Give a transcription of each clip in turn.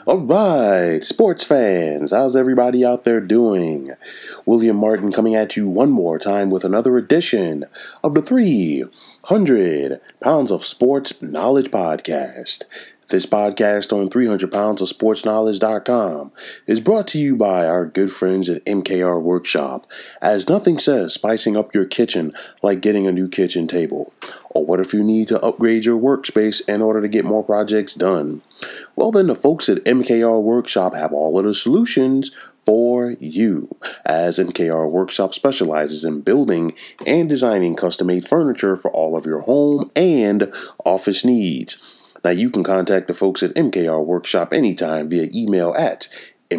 All right, sports fans, how's everybody out there doing? William Martin coming at you one more time with another edition of the 300 Pounds of Sports Knowledge Podcast. This podcast on 300 Pounds of Sports Knowledge.com is brought to you by our good friends at MKR Workshop, as nothing says spicing up your kitchen like getting a new kitchen table. Or what if you need to upgrade your workspace in order to get more projects done? Well, then the folks at MKR Workshop have all of the solutions for you, as MKR Workshop specializes in building and designing custom-made furniture for all of your home and office needs. Now, you can contact the folks at MKR Workshop anytime via email at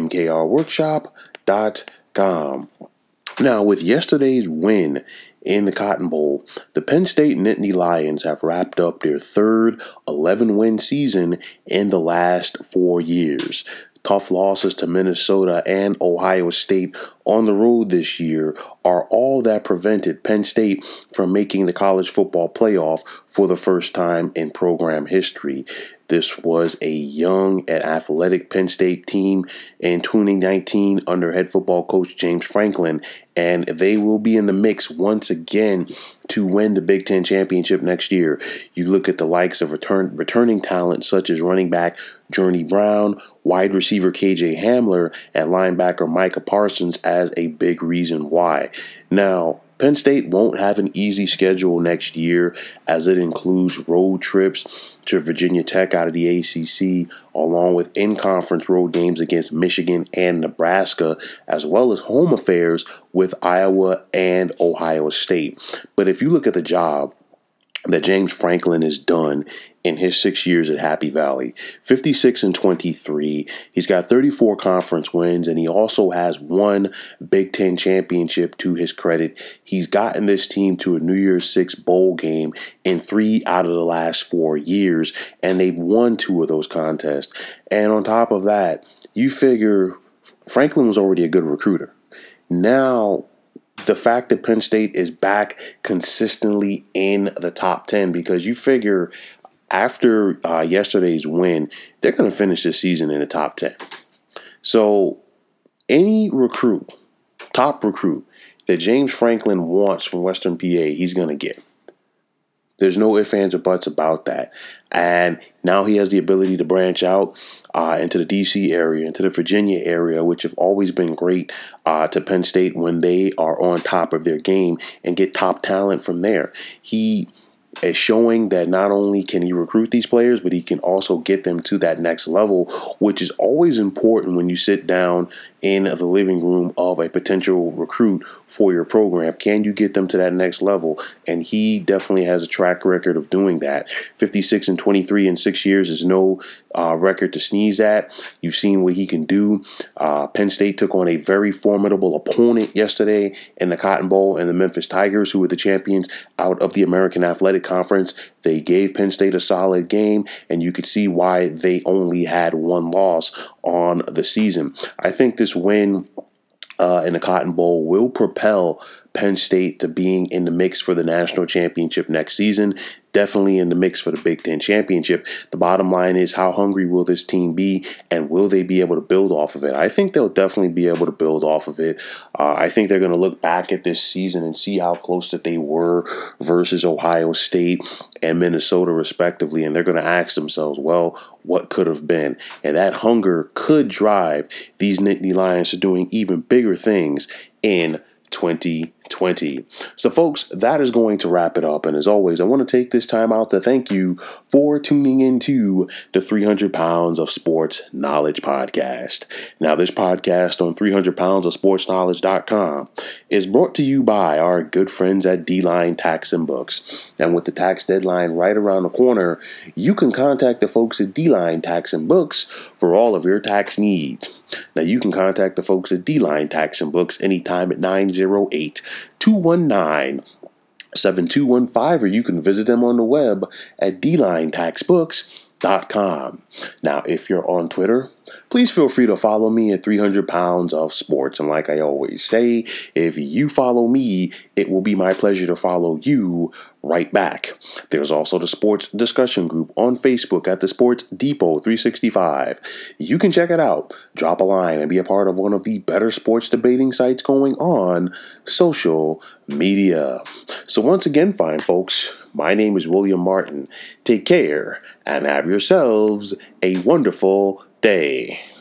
mkrworkshop.com. Now, with yesterday's win in the Cotton Bowl, the Penn State Nittany Lions have wrapped up their third 11-win season in the last 4 years. Tough losses to Minnesota and Ohio State on the road this year are all that prevented Penn State from making the college football playoff for the first time in program history. This was a young and athletic Penn State team in 2019 under head football coach James Franklin, and they will be in the mix once again to win the Big Ten championship next year. You look at the likes of returning talent such as running back Journey Brown, wide receiver KJ Hamler, and linebacker Micah Parsons as a big reason why. Now, Penn State won't have an easy schedule next year, as it includes road trips to Virginia Tech out of the ACC, along with in-conference road games against Michigan and Nebraska, as well as home affairs with Iowa and Ohio State. But if you look at the job that James Franklin has done in his 6 years at Happy Valley, 56-23. He's got 34 conference wins, and he also has one Big Ten championship to his credit. He's gotten this team to a New Year's Six bowl game in 3 out of the last 4 years, and they've won 2 of those contests. And on top of that, you figure Franklin was already a good recruiter. Now, the fact that Penn State is back consistently in the top 10, because you figure after yesterday's win, they're going to finish this season in the top 10. So any recruit, top recruit, that James Franklin wants from Western PA, he's going to get. There's no ifs, ands, or buts about that. And now he has the ability to branch out into the D.C. area, into the Virginia area, which have always been great to Penn State when they are on top of their game, and get top talent from there. He is showing that not only can he recruit these players, but he can also get them to that next level, which is always important when you sit down in the living room of a potential recruit for your program. Can you get them to that next level? And he definitely has a track record of doing that. 56-23 in 6 years is no record to sneeze at. You've seen what he can do. Penn State took on a very formidable opponent yesterday in the Cotton Bowl, and the Memphis Tigers, who were the champions out of the American Athletic Conference. They gave Penn State a solid game, and you could see why they only had one loss on the season. I think this win in the Cotton Bowl will propel Penn State to being in the mix for the national championship next season. Definitely in the mix for the Big Ten championship. The bottom line is, how hungry will this team be, and will they be able to build off of it? I think they'll definitely be able to build off of it. I think they're going to look back at this season and see how close that they were versus Ohio State and Minnesota respectively, and they're going to ask themselves, well, what could have been? And that hunger could drive these Nittany Lions to doing even bigger things in 2020. So folks, that is going to wrap it up. And as always, I want to take this time out to thank you for tuning into the 300 Pounds of Sports Knowledge Podcast. Now, this podcast on 300 Pounds of Sports Knowledge.com is brought to you by our good friends at D-Line Tax and Books. And with the tax deadline right around the corner, you can contact the folks at D-Line Tax and Books for all of your tax needs. Now, you can contact the folks at D-Line Tax and Books anytime at 908-219-7215, or you can visit them on the web at dlinetaxbooks.com. Now, if you're on Twitter, please feel free to follow me at 300 Pounds of Sports. And like I always say, if you follow me, it will be my pleasure to follow you right back. There's also the sports discussion group on Facebook at the Sports Depot 365. You can check it out, drop a line, and be a part of one of the better sports debating sites going on social media. So once again, fine folks, my name is William Martin. Take care and have yourselves a wonderful day.